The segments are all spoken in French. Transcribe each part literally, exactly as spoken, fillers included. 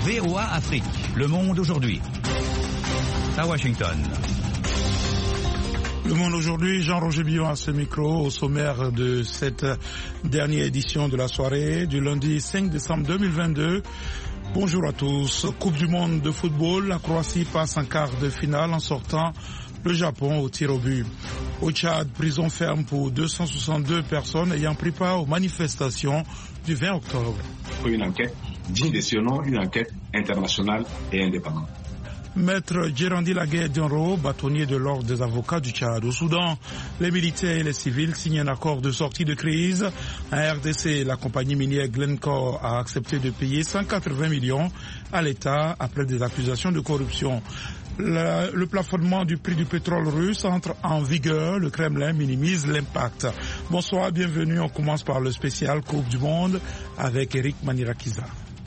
V O A Afrique, Le Monde aujourd'hui. À Washington. Le Monde aujourd'hui, Jean-Roger Billon à ce micro, au sommaire de cette dernière édition de la soirée du lundi cinq décembre deux mille vingt-deux. Bonjour à tous. Coupe du monde de football, la Croatie passe en quart de finale en sortant le Japon au tir au but. Au Tchad, prison ferme pour deux cent soixante-deux personnes ayant pris part aux manifestations du vingt octobre. Une enquête digne de ce nom, une enquête internationale et indépendante. Maître Djerandi Laguerre-Dianro, bâtonnier de l'ordre des avocats du Tchad. Au Soudan, les militaires et les civils signent un accord de sortie de crise. En R D C, la compagnie minière Glencore a accepté de payer cent quatre-vingts millions à l'État après des accusations de corruption. Le, le plafonnement du prix du pétrole russe entre en vigueur. Le Kremlin minimise l'impact. Bonsoir, bienvenue. On commence par le spécial Coupe du Monde avec Eric Manirakiza.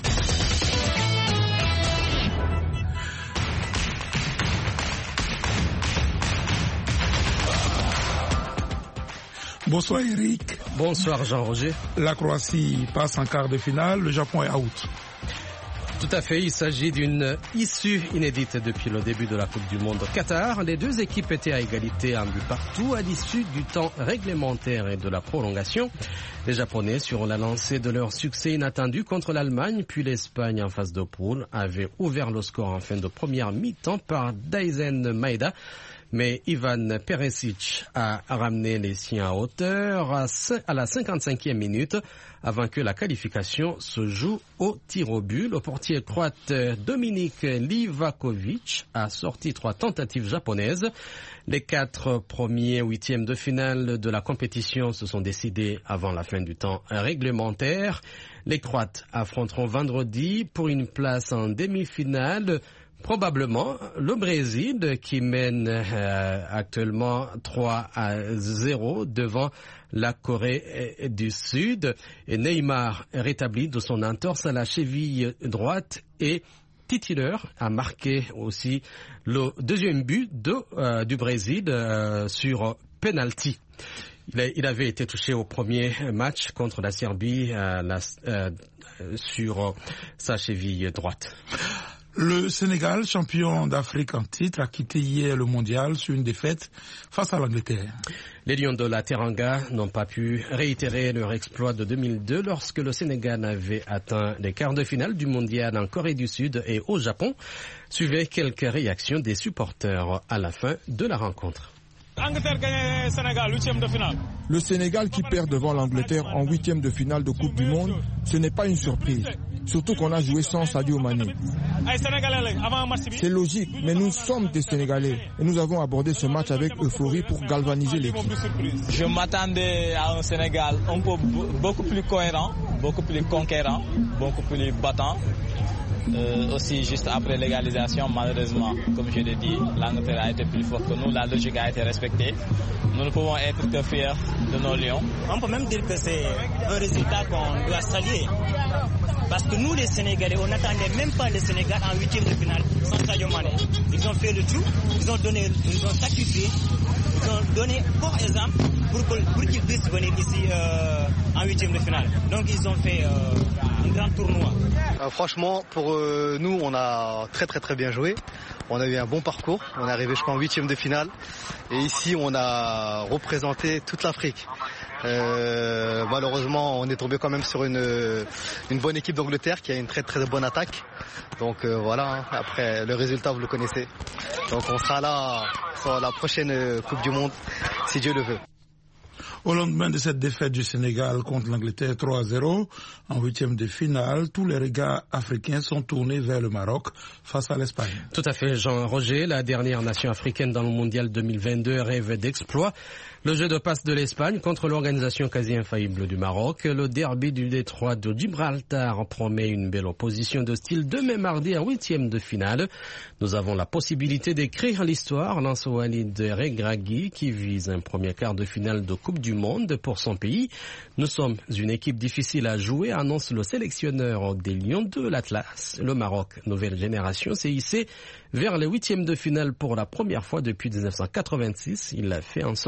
Bonsoir Eric. Bonsoir Jean-Roger. La Croatie passe en quart de finale, le Japon est out. Tout à fait, il s'agit d'une issue inédite depuis le début de la Coupe du Monde au Qatar. Les deux équipes étaient à égalité en but partout à l'issue du temps réglementaire et de la prolongation. Les Japonais, sur la lancée de leur succès inattendu contre l'Allemagne, puis l'Espagne en phase de poule, avaient ouvert le score en fin de première mi-temps par Daisen Maeda. Mais Ivan Perisic a ramené les siens à hauteur à la cinquante-cinquième minute avant que la qualification se joue au tir au but. Le portier croate Dominik Livakovic a sorti trois tentatives japonaises. Les quatre premiers huitièmes de finale de la compétition se sont décidés avant la fin du temps réglementaire. Les Croates affronteront vendredi pour une place en demi-finale. Probablement le Brésil qui mène euh, actuellement trois à zéro devant la Corée du Sud. Et Neymar, rétabli de son entorse à la cheville droite, et titulaire, a marqué aussi le deuxième but de, euh, du Brésil euh, sur penalty. Il, a, il avait été touché au premier match contre la Serbie euh, la, euh, sur sa cheville droite. Le Sénégal, champion d'Afrique en titre, a quitté hier le mondial sur une défaite face à l'Angleterre. Les Lions de la Teranga n'ont pas pu réitérer leur exploit de deux mille deux lorsque le Sénégal avait atteint les quarts de finale du mondial en Corée du Sud et au Japon. Suivaient quelques réactions des supporters à la fin de la rencontre. Angleterre gagne Sénégal, huitième de finale. Le Sénégal qui perd devant l'Angleterre en huitième de finale de Coupe du Monde, ce n'est pas une surprise. Surtout qu'on a joué sans Sadio Mané. C'est logique, mais nous sommes des Sénégalais et nous avons abordé ce match avec euphorie pour galvaniser l'équipe. Je m'attendais à un Sénégal un peu beaucoup plus cohérent, beaucoup plus conquérant, beaucoup plus battant. Euh, aussi juste après l'égalisation, malheureusement, comme je l'ai dit, l'Angleterre a été plus forte que nous, la logique a été respectée. Nous ne pouvons être que fiers de nos lions. On peut même dire que c'est un résultat qu'on doit saluer. Parce que nous les Sénégalais, on n'attendait même pas le Sénégal en huitième de finale sans Sadio Mané. Ils ont fait le tout, ils ont donné, ils ont sacrifié, ils ont donné bon exemple pour, que, pour qu'ils puissent venir ici euh, en huitième de finale. Donc ils ont fait euh, un grand tournoi. Euh, franchement, pour euh, nous, on a très très très bien joué. On a eu un bon parcours. On est arrivé, je crois, en huitième de finale. Et ici, on a représenté toute l'Afrique. Euh, malheureusement, on est tombé quand même sur une, une bonne équipe d'Angleterre qui a une très très bonne attaque. Donc euh, voilà, hein. Après le résultat, vous le connaissez. Donc on sera là sur la prochaine Coupe du Monde, si Dieu le veut. Au lendemain de cette défaite du Sénégal contre l'Angleterre trois à zéro, en huitième de finale, tous les regards africains sont tournés vers le Maroc face à l'Espagne. Tout à fait, Jean-Roger, la dernière nation africaine dans le mondial deux mille vingt-deux rêve d'exploit. Le jeu de passe de l'Espagne contre l'organisation quasi infaillible du Maroc. Le derby du détroit de Gibraltar promet une belle opposition de style demain mardi en huitième de finale. Nous avons la possibilité d'écrire l'histoire, lance Walid Regragui, qui vise un premier quart de finale de Coupe du Monde pour son pays. Nous sommes une équipe difficile à jouer, annonce le sélectionneur des Lions de l'Atlas. Le Maroc, nouvelle génération, s'est hissé vers les huitièmes de finale pour la première fois depuis mille neuf cent quatre-vingt-six. Il l'a fait en sortant premier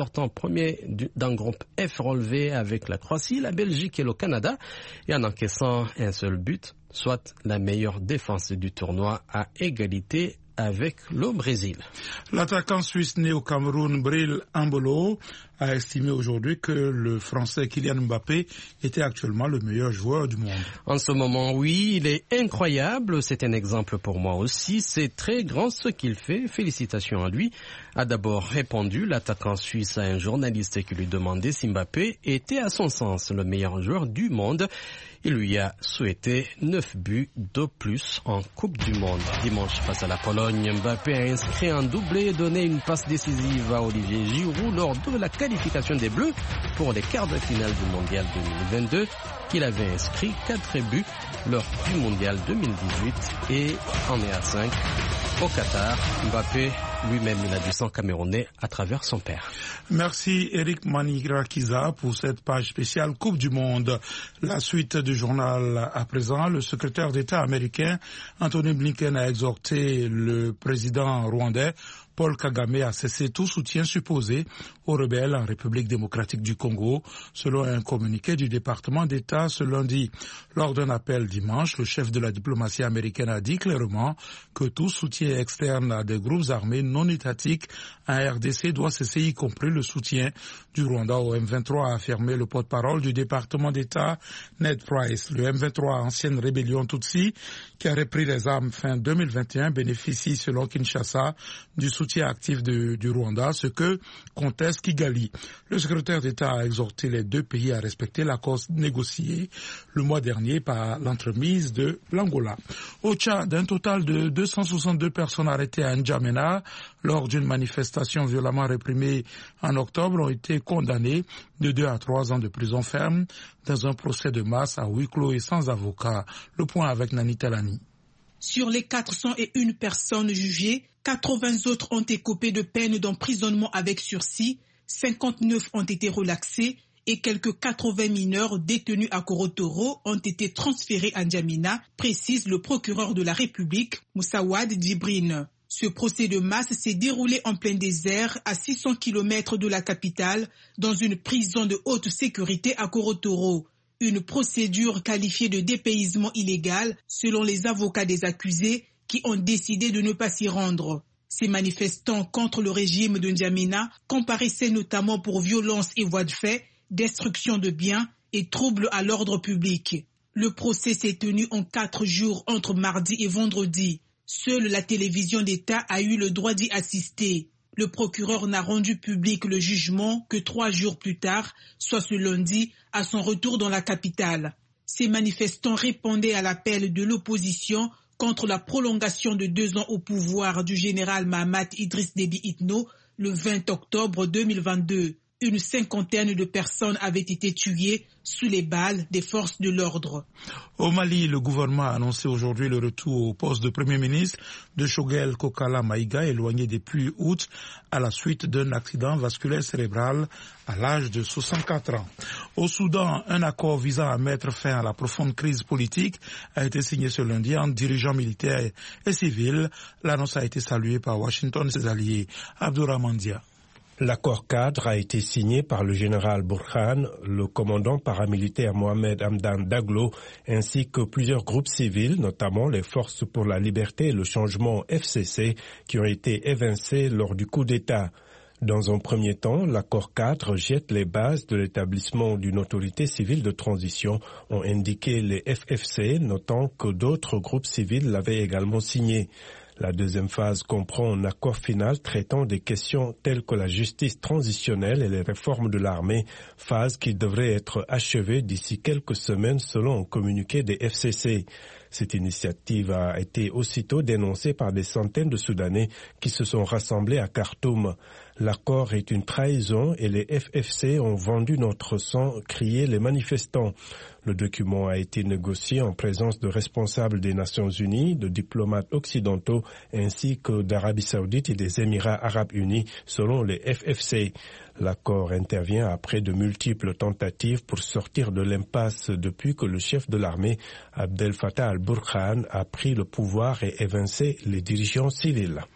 premier d'un groupe F relevé avec la Croatie, la Belgique et le Canada, et en encaissant un seul but, soit la meilleure défense du tournoi à égalité avec le Brésil. L'attaquant suisse né au Cameroun, Bril Ambolo, a estimé aujourd'hui que le Français Kylian Mbappé était actuellement le meilleur joueur du monde. En ce moment, oui, il est incroyable. C'est un exemple pour moi aussi. C'est très grand ce qu'il fait. Félicitations à lui. A d'abord répondu l'attaquant suisse à un journaliste qui lui demandait si Mbappé était à son sens le meilleur joueur du monde. Il lui a souhaité neuf buts de plus en Coupe du Monde. Dimanche, face à la Pologne, Mbappé a inscrit un doublé et donné une passe décisive à Olivier Giroud lors de la qualification des Bleus pour les quarts de finale du Mondial deux mille vingt-deux, qu'il avait inscrit quatre buts lors du Mondial deux mille dix-huit et en est à cinq au Qatar. Mbappé lui-même, il a du sang camerounais à travers son père. Merci Eric Manirakiza pour cette page spéciale Coupe du Monde. La suite du journal à présent. Le secrétaire d'État américain Anthony Blinken a exhorté le président rwandais Paul Kagame a cessé tout soutien supposé aux rebelles en République démocratique du Congo, selon un communiqué du département d'État ce lundi. Lors d'un appel dimanche, le chef de la diplomatie américaine a dit clairement que tout soutien externe à des groupes armés non étatiques en R D C doit cesser, y compris le soutien du Rwanda au M vingt-trois, a affirmé le porte-parole du département d'État Ned Price. Le M vingt-trois, ancienne rébellion Tutsi, qui a repris les armes fin deux mille vingt et un, bénéficie selon Kinshasa du soutien actif de, du Rwanda, ce que conteste Kigali. Le secrétaire d'État a exhorté les deux pays à respecter l'accord négocié le mois dernier par l'entremise de l'Angola. Au Tchad, un total de deux cent soixante-deux personnes arrêtées à N'Djamena lors d'une manifestation violemment réprimée en octobre ont été condamnées de deux à trois ans de prison ferme dans un procès de masse à huis clos et sans avocat. Le point avec Nani Talani. Sur les quatre cent une personnes jugées, quatre-vingts autres ont écopé de peine d'emprisonnement avec sursis, cinquante-neuf ont été relaxés et quelques quatre-vingts mineurs détenus à Korotoro ont été transférés à N'Djamena, précise le procureur de la République, Moussawad Djibrine. Ce procès de masse s'est déroulé en plein désert, à six cents kilomètres de la capitale, dans une prison de haute sécurité à Korotoro. Une procédure qualifiée de dépaysement illégal, selon les avocats des accusés, qui ont décidé de ne pas s'y rendre. Ces manifestants contre le régime de N'Djamena comparaissaient notamment pour violence et voies de fait, destruction de biens et troubles à l'ordre public. Le procès s'est tenu en quatre jours entre mardi et vendredi. Seule la télévision d'État a eu le droit d'y assister. Le procureur n'a rendu public le jugement que trois jours plus tard, soit ce lundi, à son retour dans la capitale. Ces manifestants répondaient à l'appel de l'opposition contre la prolongation de deux ans au pouvoir du général Mahamat Idriss Déby Itno le vingt octobre deux mille vingt-deux. Une cinquantaine de personnes avaient été tuées sous les balles des forces de l'ordre. Au Mali, le gouvernement a annoncé aujourd'hui le retour au poste de Premier ministre de Choguel Kokala Maïga, éloigné depuis août à la suite d'un accident vasculaire cérébral à l'âge de soixante-quatre ans. Au Soudan, un accord visant à mettre fin à la profonde crise politique a été signé ce lundi entre dirigeants militaires et civils. L'annonce a été saluée par Washington et ses alliés. Abdourahmane Dia. L'accord cadre a été signé par le général Burhan, le commandant paramilitaire Mohamed Hamdan Daglo, ainsi que plusieurs groupes civils, notamment les Forces pour la Liberté et le Changement F C C, qui ont été évincés lors du coup d'État. Dans un premier temps, l'accord cadre jette les bases de l'établissement d'une autorité civile de transition, ont indiqué les F F C, notant que d'autres groupes civils l'avaient également signé. La deuxième phase comprend un accord final traitant des questions telles que la justice transitionnelle et les réformes de l'armée, phase qui devrait être achevée d'ici quelques semaines selon un communiqué des F C C. Cette initiative a été aussitôt dénoncée par des centaines de Soudanais qui se sont rassemblés à Khartoum. L'accord est une trahison et les F F C ont vendu notre sang, criaient les manifestants. Le document a été négocié en présence de responsables des Nations Unies, de diplomates occidentaux ainsi que d'Arabie Saoudite et des Émirats Arabes Unis, selon les F F C. L'accord intervient après de multiples tentatives pour sortir de l'impasse depuis que le chef de l'armée, Abdel Fattah al-Burhan, a pris le pouvoir et évincé les dirigeants civils.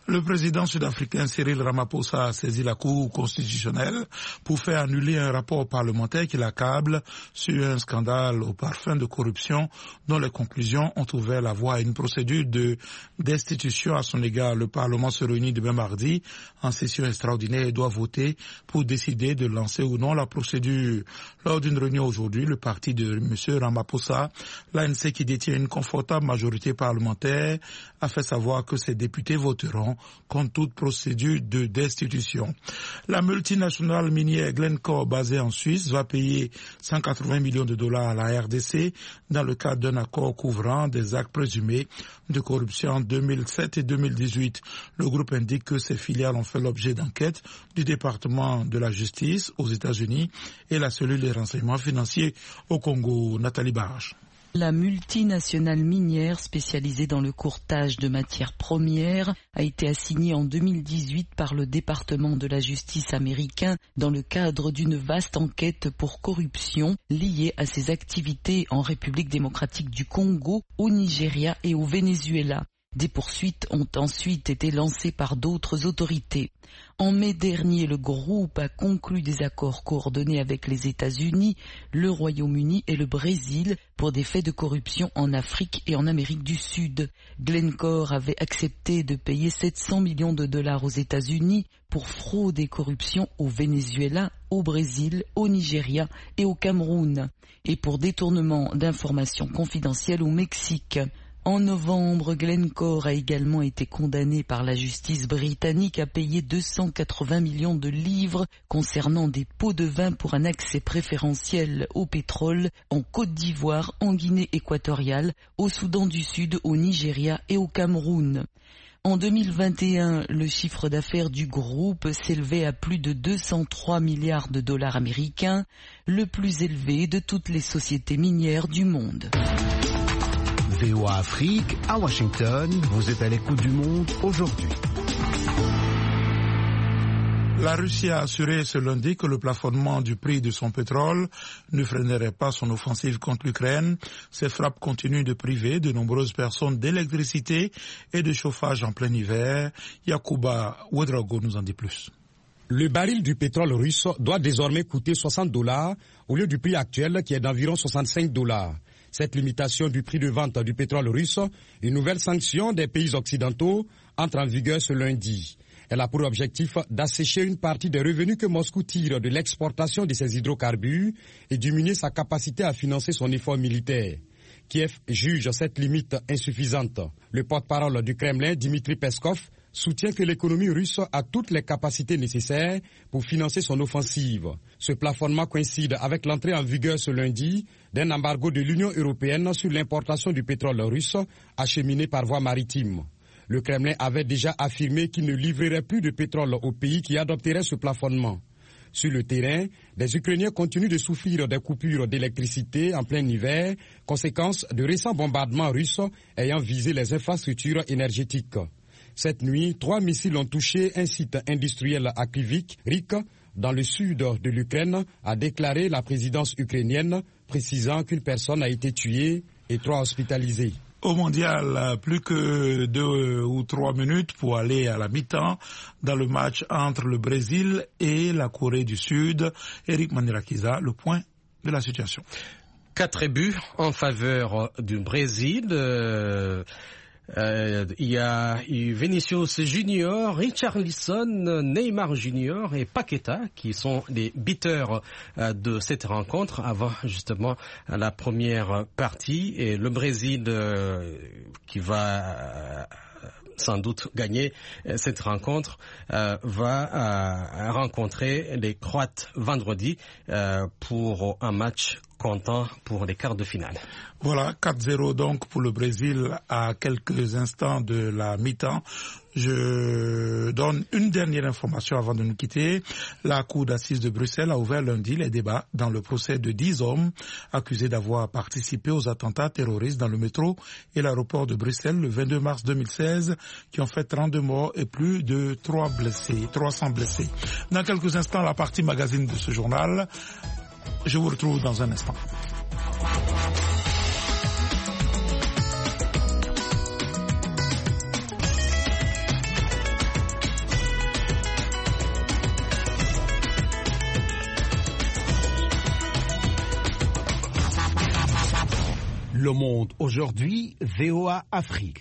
Le président sud-africain Cyril Ramaphosa a saisi la Cour constitutionnelle pour faire annuler un rapport parlementaire qui l'accable sur un scandale au parfum de corruption dont les conclusions ont ouvert la voie à une procédure de destitution à son égard. Le Parlement se réunit demain mardi en session extraordinaire et doit voter pour décider de lancer ou non la procédure. Lors d'une réunion aujourd'hui, le parti de M. Ramaphosa, l'A N C qui détient une confortable majorité parlementaire, a fait savoir que ses députés voteront contre toute procédure de destitution. La multinationale minière Glencore, basée en Suisse, va payer cent quatre-vingts millions de dollars à la R D C dans le cadre d'un accord couvrant des actes présumés de corruption en deux mille sept et deux mille dix-huit. Le groupe indique que ses filiales ont fait l'objet d'enquêtes du département de la justice aux États-Unis et la cellule des renseignements financiers au Congo. Nathalie Barrage. La multinationale minière spécialisée dans le courtage de matières premières a été assignée en deux mille dix-huit par le département de la justice américain dans le cadre d'une vaste enquête pour corruption liée à ses activités en République démocratique du Congo, au Nigeria et au Venezuela. Des poursuites ont ensuite été lancées par d'autres autorités. En mai dernier, le groupe a conclu des accords coordonnés avec les États-Unis, le Royaume-Uni et le Brésil pour des faits de corruption en Afrique et en Amérique du Sud. Glencore avait accepté de payer sept cents millions de dollars aux États-Unis pour fraude et corruption au Venezuela, au Brésil, au Nigeria et au Cameroun, et pour détournement d'informations confidentielles au Mexique. En novembre, Glencore a également été condamné par la justice britannique à payer deux cent quatre-vingts millions de livres concernant des pots de vin pour un accès préférentiel au pétrole en Côte d'Ivoire, en Guinée équatoriale, au Soudan du Sud, au Nigeria et au Cameroun. En deux mille vingt et un, le chiffre d'affaires du groupe s'élevait à plus de deux cent trois milliards de dollars américains, le plus élevé de toutes les sociétés minières du monde. V O A Afrique, à Washington, vous êtes à l'écoute du monde aujourd'hui. La Russie a assuré ce lundi que le plafonnement du prix de son pétrole ne freinerait pas son offensive contre l'Ukraine. Ces frappes continuent de priver de nombreuses personnes d'électricité et de chauffage en plein hiver. Yacouba Ouedraogo nous en dit plus. Le baril du pétrole russe doit désormais coûter soixante dollars au lieu du prix actuel qui est d'environ soixante-cinq dollars. Cette limitation du prix de vente du pétrole russe, une nouvelle sanction des pays occidentaux, entre en vigueur ce lundi. Elle a pour objectif d'assécher une partie des revenus que Moscou tire de l'exportation de ses hydrocarbures et diminuer sa capacité à financer son effort militaire. Kiev juge cette limite insuffisante. Le porte-parole du Kremlin, Dmitry Peskov, soutient que l'économie russe a toutes les capacités nécessaires pour financer son offensive. Ce plafonnement coïncide avec l'entrée en vigueur ce lundi d'un embargo de l'Union européenne sur l'importation du pétrole russe acheminé par voie maritime. Le Kremlin avait déjà affirmé qu'il ne livrerait plus de pétrole aux pays qui adopteraient ce plafonnement. Sur le terrain, les Ukrainiens continuent de souffrir des coupures d'électricité en plein hiver, conséquence de récents bombardements russes ayant visé les infrastructures énergétiques. Cette nuit, trois missiles ont touché un site industriel à Kryvyi Rih, dans le sud de l'Ukraine, a déclaré la présidence ukrainienne, précisant qu'une personne a été tuée et trois hospitalisées. Au mondial, plus que deux ou trois minutes pour aller à la mi-temps dans le match entre le Brésil et la Corée du Sud. Eric Manirakiza, le point de la situation. Quatre buts en faveur du Brésil. Euh... Euh, il y a eu Vinicius Junior, Richarlison, Neymar Junior et Paqueta qui sont les beaters euh, de cette rencontre avant justement la première partie. Et le Brésil euh, qui va euh, sans doute gagner euh, cette rencontre euh, va euh, rencontrer les Croates vendredi euh, pour un match comptant pour les quarts de finale. Voilà, quatre zéro donc pour le Brésil à quelques instants de la mi-temps. Je donne une dernière information avant de nous quitter. La Cour d'assises de Bruxelles a ouvert lundi les débats dans le procès de dix hommes accusés d'avoir participé aux attentats terroristes dans le métro et l'aéroport de Bruxelles le vingt-deux mars deux mille seize qui ont fait trente-deux morts et plus de trois blessés, trois cents blessés. Dans quelques instants, la partie magazine de ce journal. Je vous retrouve dans un instant. Le Monde aujourd'hui, V O A Afrique.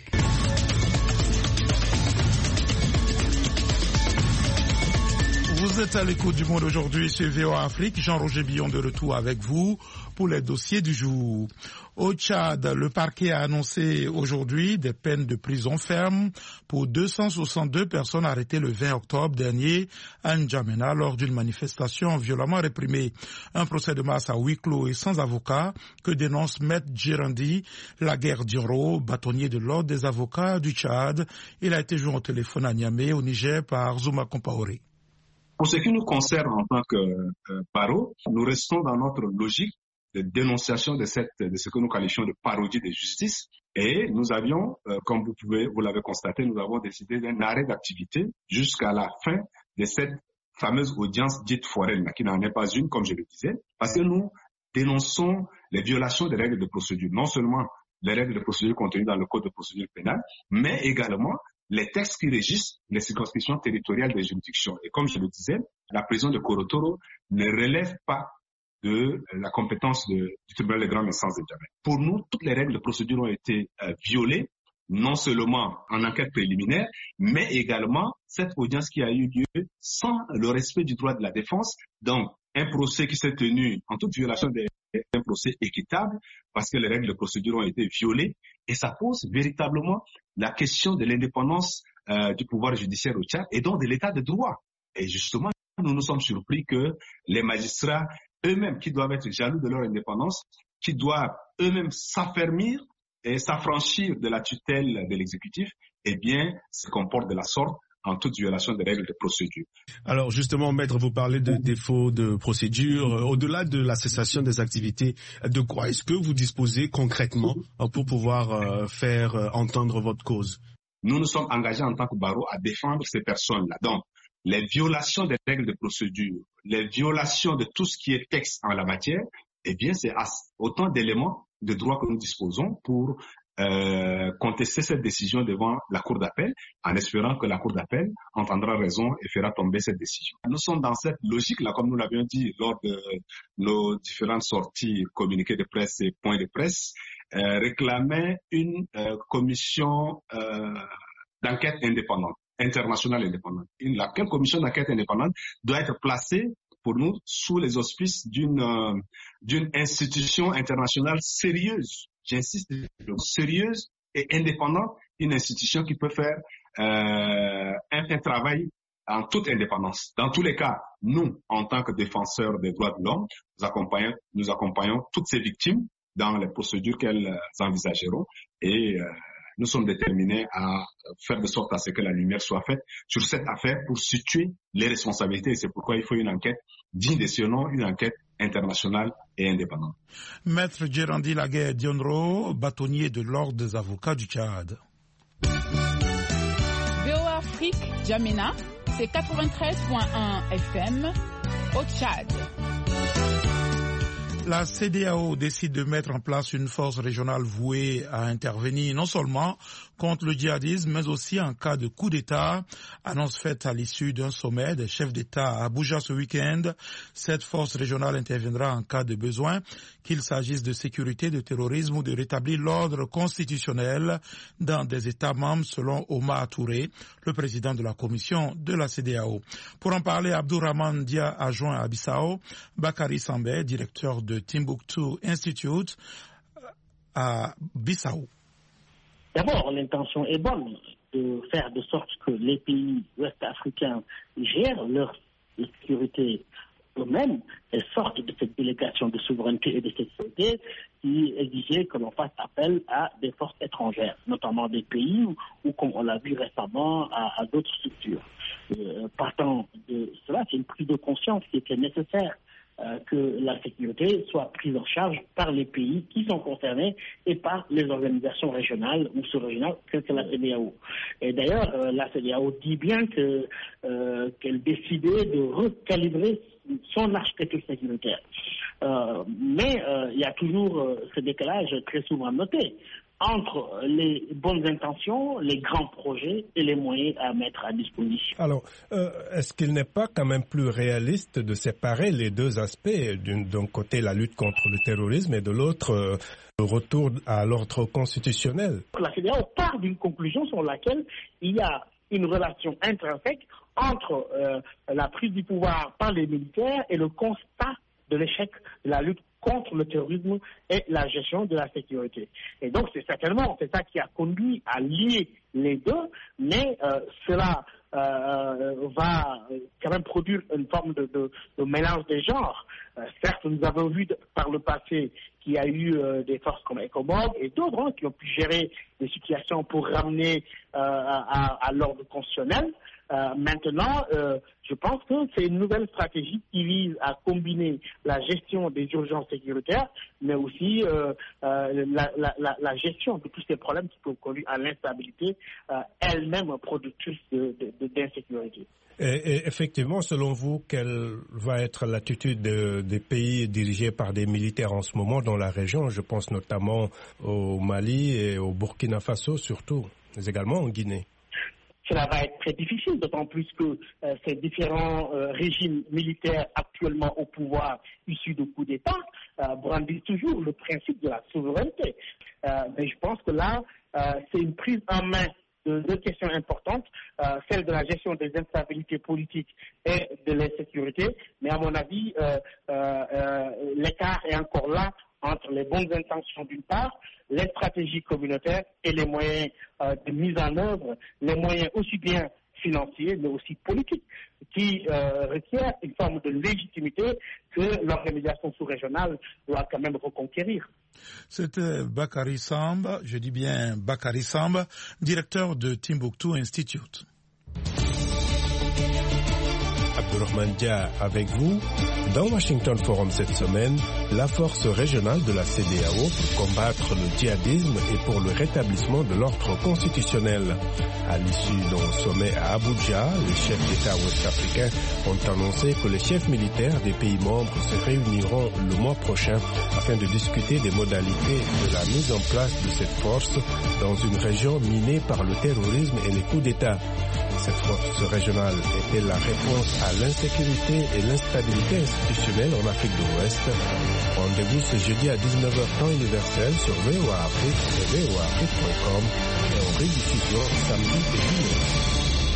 Vous êtes à l'écoute du Monde aujourd'hui sur V O A Afrique. Jean-Roger Billon de retour avec vous pour les dossiers du jour. Au Tchad, le parquet a annoncé aujourd'hui des peines de prison ferme pour deux cent soixante-deux personnes arrêtées le vingt octobre dernier à N'Djamena lors d'une manifestation violemment réprimée. Un procès de masse à huis clos et sans avocat que dénonce Maître Djirandi Laguerre-Dioro, bâtonnier de l'ordre des avocats du Tchad. Il a été joint au téléphone à Niamey, au Niger, par Zouma Compaoré. Pour ce qui nous concerne en tant que euh, paro, nous restons dans notre logique de dénonciation de, cette, de ce que nous qualifions de parodie de justice. Et nous avions, euh, comme vous pouvez, vous l'avez constaté, nous avons décidé d'un arrêt d'activité jusqu'à la fin de cette fameuse audience dite foraine, qui n'en est pas une, comme je le disais, parce que nous dénonçons les violations des règles de procédure, non seulement les règles de procédure contenues dans le Code de procédure pénale, mais également les textes qui régissent les circonscriptions territoriales des juridictions. Et comme je le disais, la prison de Korotoro ne relève pas de la compétence de, du tribunal de grande instance de N'Djamena. Pour nous, toutes les règles de procédure ont été euh, violées, non seulement en enquête préliminaire, mais également cette audience qui a eu lieu sans le respect du droit de la défense. Donc, un procès qui s'est tenu en toute violation d'un procès équitable, parce que les règles de procédure ont été violées, et ça pose véritablement la question de l'indépendance euh, du pouvoir judiciaire au Tchad et donc de l'état de droit. Et justement, nous nous sommes surpris que les magistrats eux-mêmes, qui doivent être jaloux de leur indépendance, qui doivent eux-mêmes s'affermir et s'affranchir de la tutelle de l'exécutif, eh bien, se comportent de la sorte en toute violation des règles de procédure. Alors justement, maître, vous parlez de défauts de procédure. Au-delà de la cessation des activités, de quoi est-ce que vous disposez concrètement pour pouvoir euh, faire euh, entendre votre cause? Nous nous sommes engagés en tant que barreau à défendre ces personnes-là. Donc, les violations des règles de procédure, les violations de tout ce qui est texte en la matière, eh bien, c'est autant d'éléments de droit que nous disposons pour Euh, contester cette décision devant la Cour d'appel, en espérant que la Cour d'appel entendra raison et fera tomber cette décision. Nous sommes dans cette logique-là, comme nous l'avions dit lors de nos différentes sorties, communiqués de presse et points de presse, euh, réclamer une euh, commission euh, d'enquête indépendante, internationale indépendante. Une, laquelle commission d'enquête indépendante doit être placée pour nous sous les auspices d'une euh, d'une institution internationale sérieuse. J'insiste, sérieuse et indépendante, une institution qui peut faire euh, un, un travail en toute indépendance. Dans tous les cas, nous, en tant que défenseurs des droits de l'homme, nous accompagnons, nous accompagnons toutes ces victimes dans les procédures qu'elles envisageront et euh, nous sommes déterminés à faire de sorte à ce que la lumière soit faite sur cette affaire pour situer les responsabilités. Et c'est pourquoi il faut une enquête digne de ce nom, une enquête internationale et indépendante. Maître Djirandi Laguerre-Dioro, bâtonnier de l'ordre des avocats du Tchad. V O A Afrique, N'Djamena, c'est quatre-vingt-treize point un F M au Tchad. La C D A O décide de mettre en place une force régionale vouée à intervenir non seulement contre le djihadisme, mais aussi en cas de coup d'État. Annonce faite à l'issue d'un sommet des chefs d'État à Abuja ce week-end. Cette force régionale interviendra en cas de besoin, qu'il s'agisse de sécurité, de terrorisme ou de rétablir l'ordre constitutionnel dans des États membres, selon Omar Touré, le président de la commission de la C D A O. Pour en parler, Abdourahmane Dia, adjoint à Bissau, Bakary Sambé, directeur de Timbuktu Institute à Bissau. D'abord, l'intention est bonne de faire de sorte que les pays ouest-africains gèrent leur sécurité eux-mêmes et sortent de cette délégation de souveraineté et de sécurité qui exigeait que l'on fasse appel à des forces étrangères, notamment des pays ou, ou comme on l'a vu récemment, à, à d'autres structures. Euh, partant de cela, c'est une prise de conscience qui était nécessaire. Euh, que la sécurité soit prise en charge par les pays qui sont concernés et par les organisations régionales ou sous-régionales telles que la C D A O. Et d'ailleurs, euh, la C D A O dit bien que, euh, qu'elle décidait de recalibrer son architecture sécuritaire. Euh, mais euh, il y a toujours euh, ce décalage très souvent noté. entre les bonnes intentions, les grands projets et les moyens à mettre à disposition. Alors, euh, est-ce qu'il n'est pas quand même plus réaliste de séparer les deux aspects, d'un côté la lutte contre le terrorisme et de l'autre euh, le retour à l'ordre constitutionnel? La CEDEAO part d'une conclusion sur laquelle il y a une relation intrinsèque entre euh, la prise du pouvoir par les militaires et le constat de l'échec de la lutte contre le terrorisme et la gestion de la sécurité. Et donc, c'est certainement, c'est ça qui a conduit à lier les deux, mais euh, cela euh, va quand même produire une forme de, de, de mélange des genres. Euh, certes, nous avons vu de, par le passé qu'il y a eu euh, des forces comme ECOMOG et d'autres hein, qui ont pu gérer des situations pour ramener euh, à, à l'ordre constitutionnel. Euh, maintenant, euh, je pense que c'est une nouvelle stratégie qui vise à combiner la gestion des urgences sécuritaires, mais aussi euh, euh, la, la, la, la gestion de tous ces problèmes qui peuvent conduire à l'instabilité, euh, elle-même productrice de, de, de, d'insécurité. Et, et effectivement, selon vous, quelle va être l'attitude de, des pays dirigés par des militaires en ce moment dans la région? Je pense notamment au Mali et au Burkina Faso surtout, mais également en Guinée. Cela va être très difficile, d'autant plus que euh, ces différents euh, régimes militaires actuellement au pouvoir issus de coups d'État euh, brandissent toujours le principe de la souveraineté. Euh, mais je pense que là, euh, c'est une prise en main de deux questions importantes, euh, celle de la gestion des instabilités politiques et de l'insécurité. Mais à mon avis, euh, euh, euh, l'écart est encore là entre les bonnes intentions d'une part, les stratégies communautaires et les moyens euh, de mise en œuvre, les moyens aussi bien financiers mais aussi politiques, qui euh, requièrent une forme de légitimité que l'organisation sous-régionale doit quand même reconquérir. C'était Bakary Samb, je dis bien Bakary Samb, directeur de Timbuktu Institute. Abdourahmane Dia avec vous. Dans Washington Forum cette semaine, la force régionale de la C E D E A O pour combattre le djihadisme et pour le rétablissement de l'ordre constitutionnel. À l'issue d'un sommet à Abuja, les chefs d'État ouest-africains ont annoncé que les chefs militaires des pays membres se réuniront le mois prochain afin de discuter des modalités de la mise en place de cette force dans une région minée par le terrorisme et les coups d'État. Cette force régionale était la réponse à l'insécurité et l'instabilité institutionnelle en Afrique de l'Ouest. Rendez-vous ce jeudi à dix-neuf heures temps universel sur V O A Afrique et V O A Afrique point com et en rediffusion samedi et dimanche.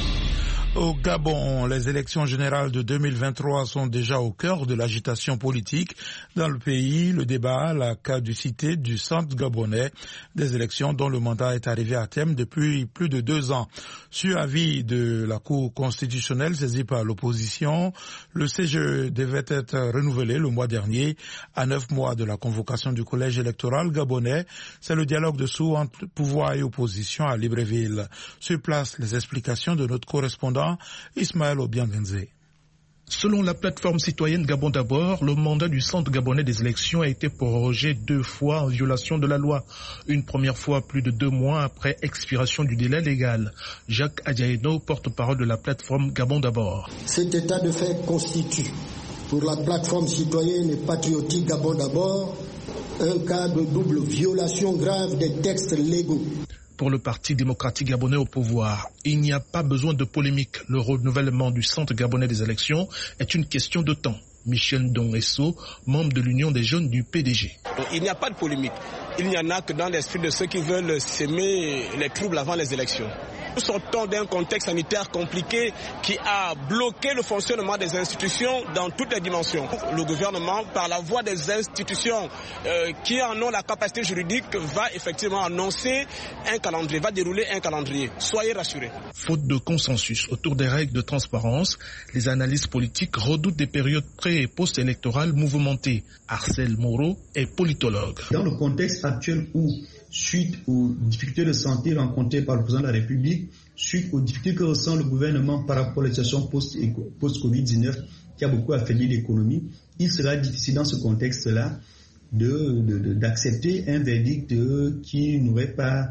Au Gabon, les élections générales de deux mille vingt-trois sont déjà au cœur de l'agitation politique dans le pays. Le débat, la caducité du centre gabonais des élections dont le mandat est arrivé à terme depuis plus de deux ans. Sur avis de la Cour constitutionnelle saisie par l'opposition, le C G E devait être renouvelé le mois dernier à neuf mois de la convocation du collège électoral gabonais. C'est le dialogue de sourds entre pouvoir et opposition à Libreville. Sur place, les explications de notre correspondant Ismaël Obiangenze. Selon la plateforme citoyenne Gabon d'abord, le mandat du centre gabonais des élections a été prorogé deux fois en violation de la loi. Une première fois plus de deux mois après expiration du délai légal. Jacques Adiaeno, porte-parole de la plateforme Gabon d'abord. Cet état de fait constitue pour la plateforme citoyenne et patriotique Gabon d'abord un cas de double violation grave des textes légaux. Pour le Parti démocratique gabonais au pouvoir, il n'y a pas besoin de polémique. Le renouvellement du centre gabonais des élections est une question de temps. Michel Ndongesso, membre de l'Union des jeunes du P D G. Il n'y a pas de polémique. Il n'y en a que dans l'esprit de ceux qui veulent s'aimer les troubles avant les élections. Nous sortons d'un contexte sanitaire compliqué qui a bloqué le fonctionnement des institutions dans toutes les dimensions. Le gouvernement, par la voie des institutions euh, qui en ont la capacité juridique, va effectivement annoncer un calendrier, va dérouler un calendrier. Soyez rassurés. Faute de consensus autour des règles de transparence, les analystes politiques redoutent des périodes pré- et post-électorales mouvementées. Arcel Moreau est politologue. Dans le contexte actuel où, suite aux difficultés de santé rencontrées par le président de la République, suite aux difficultés que ressent le gouvernement par rapport à la situation post-covid dix-neuf qui a beaucoup affaibli l'économie, il sera difficile dans ce contexte-là de, de, de, d'accepter un verdict qui n'aurait pas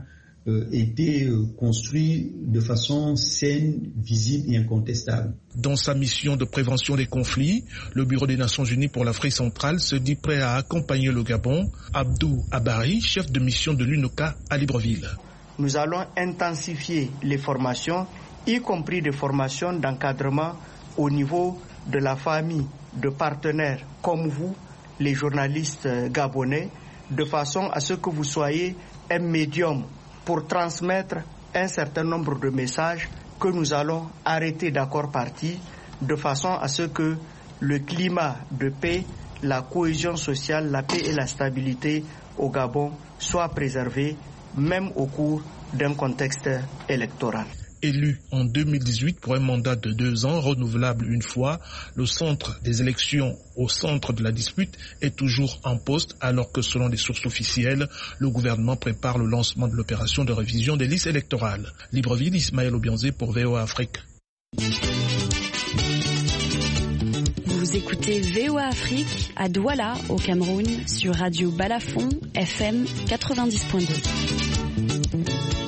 euh, été euh, construit de façon saine, visible et incontestable. Dans sa mission de prévention des conflits, le Bureau des Nations Unies pour l'Afrique centrale se dit prêt à accompagner le Gabon. Abdou Abari, chef de mission de l'UNOCA à Libreville. Nous allons intensifier les formations, y compris des formations d'encadrement au niveau de la famille de partenaires comme vous, les journalistes gabonais, de façon à ce que vous soyez un médium pour transmettre un certain nombre de messages que nous allons arrêter d'accord partie, de façon à ce que le climat de paix, la cohésion sociale, la paix et la stabilité au Gabon soient préservés, même au cours d'un contexte électoral. Élu en deux mille dix-huit pour un mandat de deux ans, renouvelable une fois, le centre des élections au centre de la dispute est toujours en poste, alors que selon des sources officielles, le gouvernement prépare le lancement de l'opération de révision des listes électorales. Libreville, Ismaël Obianzé pour V O A Afrique. Vous écoutez V O A Afrique à Douala, au Cameroun, sur Radio Balafon, F M quatre-vingt-dix point deux.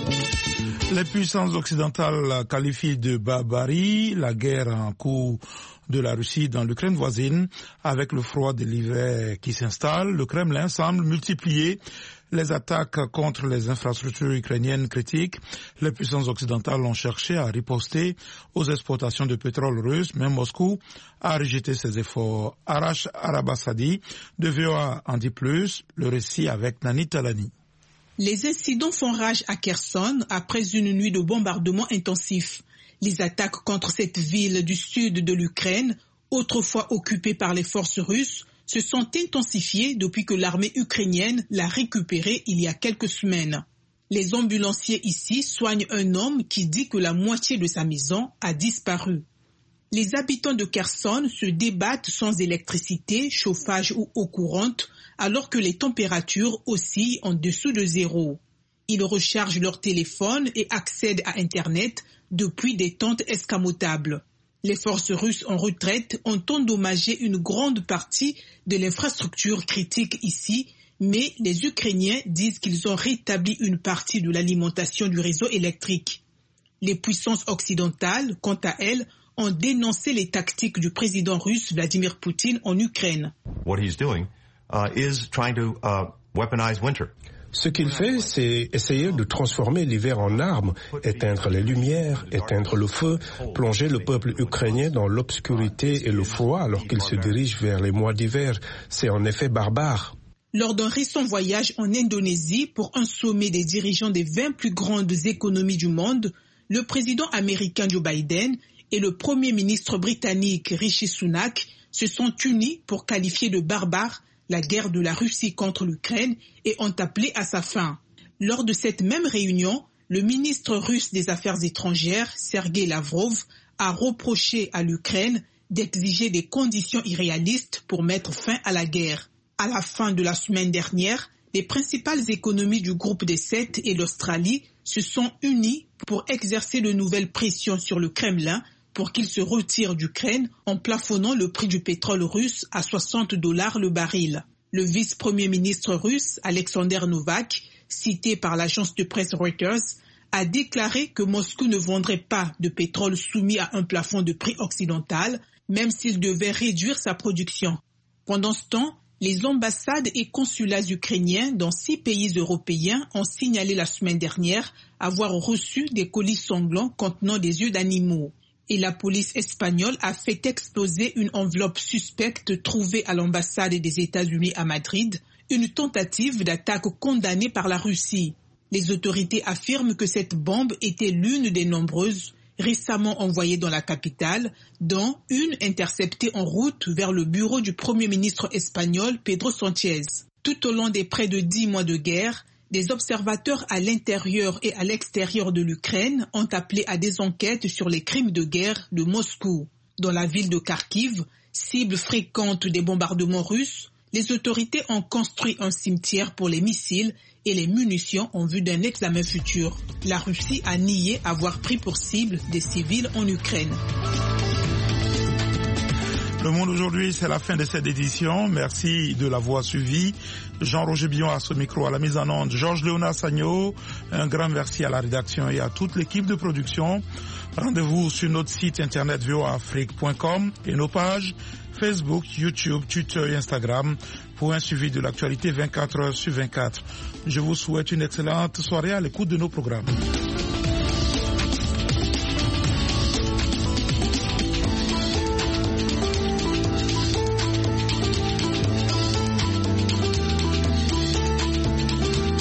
Les puissances occidentales qualifient de barbarie la guerre en cours de la Russie dans l'Ukraine voisine. Avec le froid de l'hiver qui s'installe, le Kremlin semble multiplier les attaques contre les infrastructures ukrainiennes critiques. Les puissances occidentales ont cherché à riposter aux exportations de pétrole russe, mais Moscou a rejeté ces efforts. Arash Arabasadi de V O A en dit plus, le récit avec Nani Talani. Les incidents font rage à Kherson après une nuit de bombardements intensifs. Les attaques contre cette ville du sud de l'Ukraine, autrefois occupée par les forces russes, se sont intensifiées depuis que l'armée ukrainienne l'a récupérée il y a quelques semaines. Les ambulanciers ici soignent un homme qui dit que la moitié de sa maison a disparu. Les habitants de Kherson se débattent sans électricité, chauffage ou eau courante, alors que les températures oscillent en dessous de zéro. Ils rechargent leur téléphone et accèdent à Internet depuis des tentes escamotables. Les forces russes en retraite ont endommagé une grande partie de l'infrastructure critique ici, mais les Ukrainiens disent qu'ils ont rétabli une partie de l'alimentation du réseau électrique. Les puissances occidentales, quant à elles, ont dénoncé les tactiques du président russe Vladimir Poutine en Ukraine. What he's doing uh, is trying to uh, weaponize winter. Ce qu'il fait, c'est essayer de transformer l'hiver en arme, éteindre les lumières, éteindre le feu, plonger le peuple ukrainien dans l'obscurité et le froid alors qu'il se dirige vers les mois d'hiver. C'est en effet barbare. Lors d'un récent voyage en Indonésie pour un sommet des dirigeants des vingt plus grandes économies du monde, le président américain Joe Biden et le premier ministre britannique Rishi Sunak se sont unis pour qualifier de barbare la guerre de la Russie contre l'Ukraine et ont appelé à sa fin. Lors de cette même réunion, le ministre russe des Affaires étrangères, Sergei Lavrov, a reproché à l'Ukraine d'exiger des conditions irréalistes pour mettre fin à la guerre. À la fin de la semaine dernière, les principales économies du groupe des sept et l'Australie se sont unies pour exercer de nouvelles pressions sur le Kremlin pour qu'il se retire d'Ukraine en plafonnant le prix du pétrole russe à soixante dollars le baril. Le vice-premier ministre russe, Alexander Novak, cité par l'agence de presse Reuters, a déclaré que Moscou ne vendrait pas de pétrole soumis à un plafond de prix occidental, même s'il devait réduire sa production. Pendant ce temps, les ambassades et consulats ukrainiens dans six pays européens ont signalé la semaine dernière avoir reçu des colis sanglants contenant des yeux d'animaux. Et la police espagnole a fait exploser une enveloppe suspecte trouvée à l'ambassade des États-Unis à Madrid, une tentative d'attaque condamnée par la Russie. Les autorités affirment que cette bombe était l'une des nombreuses récemment envoyées dans la capitale, dont une interceptée en route vers le bureau du Premier ministre espagnol Pedro Sánchez. Tout au long des près de dix mois de guerre, des observateurs à l'intérieur et à l'extérieur de l'Ukraine ont appelé à des enquêtes sur les crimes de guerre de Moscou. Dans la ville de Kharkiv, cible fréquente des bombardements russes, les autorités ont construit un cimetière pour les missiles et les munitions en vue d'un examen futur. La Russie a nié avoir pris pour cible des civils en Ukraine. Le Monde aujourd'hui, c'est la fin de cette édition. Merci de l'avoir suivi. Jean-Roger Billon à ce micro, à la mise en onde. Georges Léonard Sagno, un grand merci à la rédaction et à toute l'équipe de production. Rendez-vous sur notre site internet v o a afrique point com et nos pages Facebook, YouTube, Twitter et Instagram pour un suivi de l'actualité vingt-quatre heures sur vingt-quatre. Je vous souhaite une excellente soirée à l'écoute de nos programmes.